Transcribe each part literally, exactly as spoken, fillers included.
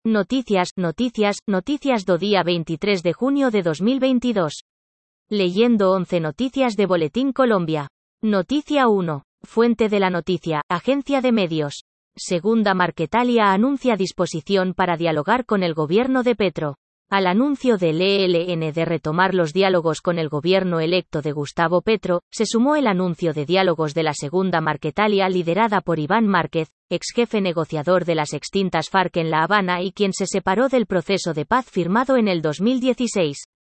Noticias, noticias, noticias do día veintitrés de junio de dos mil veintidós. Leyendo once noticias de Boletín Colombia. Noticia uno. Fuente de la noticia, Agencia de Medios. Segunda Marquetalia anuncia disposición para dialogar con el gobierno de Petro. Al anuncio del E L N de retomar los diálogos con el gobierno electo de Gustavo Petro, se sumó el anuncio de diálogos de la Segunda Marquetalia liderada por Iván Márquez, ex jefe negociador de las extintas FARC en La Habana y quien se separó del proceso de paz firmado en el dos mil dieciséis.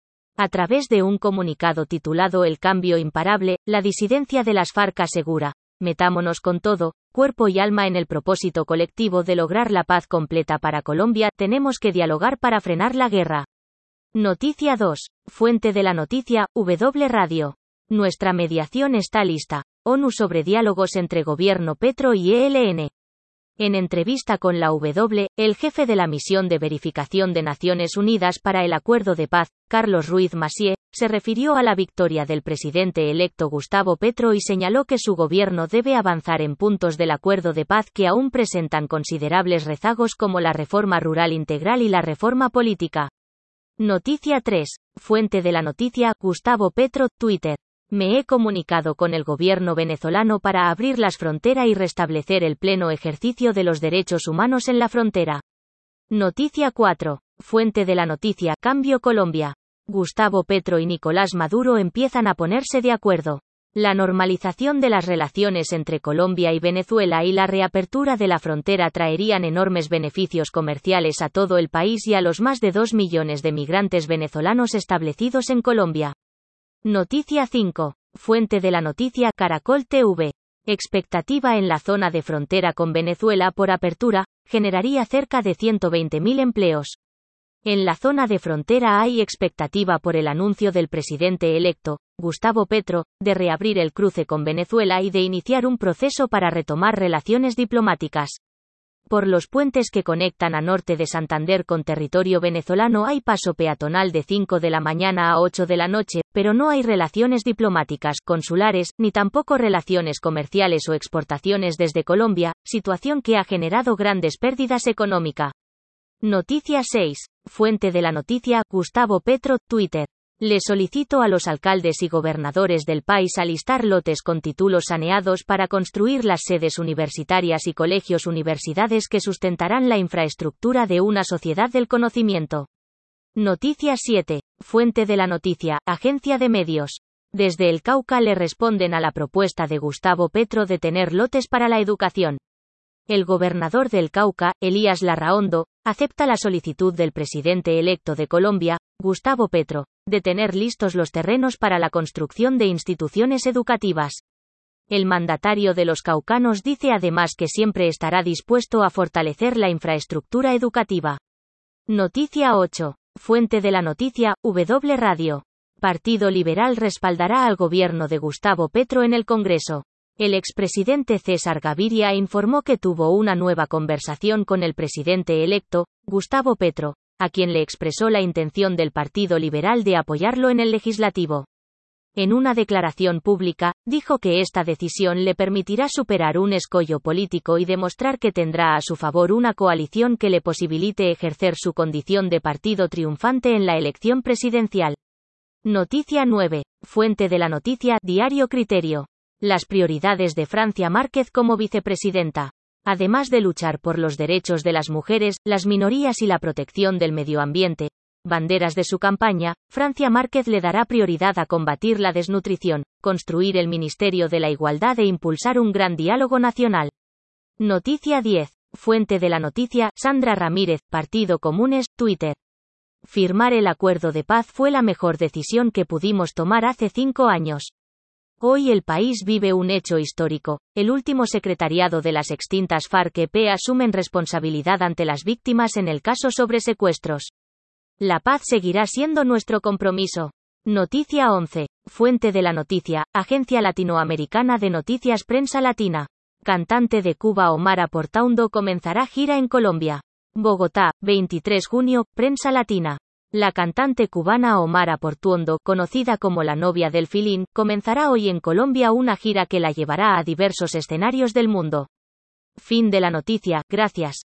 A través de un comunicado titulado El cambio imparable, la disidencia de las FARC asegura: metámonos con todo, cuerpo y alma en el propósito colectivo de lograr la paz completa para Colombia, tenemos que dialogar para frenar la guerra. Noticia dos. Fuente de la noticia, W Radio. Nuestra mediación está lista. ONU sobre diálogos entre gobierno Petro y E L N. En entrevista con la W, el jefe de la misión de verificación de Naciones Unidas para el Acuerdo de Paz, Carlos Ruiz Massieu, se refirió a la victoria del presidente electo Gustavo Petro y señaló que su gobierno debe avanzar en puntos del acuerdo de paz que aún presentan considerables rezagos como la reforma rural integral y la reforma política. Noticia tres. Fuente de la noticia, Gustavo Petro, Twitter. Me he comunicado con el gobierno venezolano para abrir las fronteras y restablecer el pleno ejercicio de los derechos humanos en la frontera. Noticia cuatro. Fuente de la noticia, Cambio Colombia. Gustavo Petro y Nicolás Maduro empiezan a ponerse de acuerdo. La normalización de las relaciones entre Colombia y Venezuela y la reapertura de la frontera traerían enormes beneficios comerciales a todo el país y a los más de dos millones de migrantes venezolanos establecidos en Colombia. Noticia cinco. Fuente de la noticia, Caracol T V. Expectativa en la zona de frontera con Venezuela por apertura, generaría cerca de ciento veinte mil empleos. En la zona de frontera hay expectativa por el anuncio del presidente electo, Gustavo Petro, de reabrir el cruce con Venezuela y de iniciar un proceso para retomar relaciones diplomáticas. Por los puentes que conectan a norte de Santander con territorio venezolano hay paso peatonal de cinco de la mañana a ocho de la noche, pero no hay relaciones diplomáticas, consulares, ni tampoco relaciones comerciales o exportaciones desde Colombia, situación que ha generado grandes pérdidas económicas. Noticia seis. Fuente de la noticia, Gustavo Petro, Twitter. Le solicito a los alcaldes y gobernadores del país alistar lotes con títulos saneados para construir las sedes universitarias y colegios universidades que sustentarán la infraestructura de una sociedad del conocimiento. Noticia siete. Fuente de la noticia, Agencia de Medios. Desde el Cauca le responden a la propuesta de Gustavo Petro de tener lotes para la educación. El gobernador del Cauca, Elías Larraondo, acepta la solicitud del presidente electo de Colombia, Gustavo Petro, de tener listos los terrenos para la construcción de instituciones educativas. El mandatario de los caucanos dice además que siempre estará dispuesto a fortalecer la infraestructura educativa. Noticia ocho. Fuente de la noticia, W Radio. Partido Liberal respaldará al gobierno de Gustavo Petro en el Congreso. El expresidente César Gaviria informó que tuvo una nueva conversación con el presidente electo, Gustavo Petro, a quien le expresó la intención del Partido Liberal de apoyarlo en el legislativo. En una declaración pública, dijo que esta decisión le permitirá superar un escollo político y demostrar que tendrá a su favor una coalición que le posibilite ejercer su condición de partido triunfante en la elección presidencial. Noticia nueve. Fuente de la noticia, Diario Criterio. Las prioridades de Francia Márquez como vicepresidenta. Además de luchar por los derechos de las mujeres, las minorías y la protección del medio ambiente, banderas de su campaña, Francia Márquez le dará prioridad a combatir la desnutrición, construir el Ministerio de la Igualdad e impulsar un gran diálogo nacional. Noticia diez. Fuente de la noticia, Sandra Ramírez, Partido Comunes, Twitter. Firmar el acuerdo de paz fue la mejor decisión que pudimos tomar hace cinco años. Hoy el país vive un hecho histórico. El último secretariado de las extintas FARC-E P asumen responsabilidad ante las víctimas en el caso sobre secuestros. La paz seguirá siendo nuestro compromiso. Noticia once. Fuente de la noticia, Agencia Latinoamericana de Noticias Prensa Latina. Cantante de Cuba Omar Portuondo comenzará gira en Colombia. Bogotá, veintitrés de junio, Prensa Latina. La cantante cubana Omar Portuondo, conocida como la novia del Filín, comenzará hoy en Colombia una gira que la llevará a diversos escenarios del mundo. Fin de la noticia, gracias.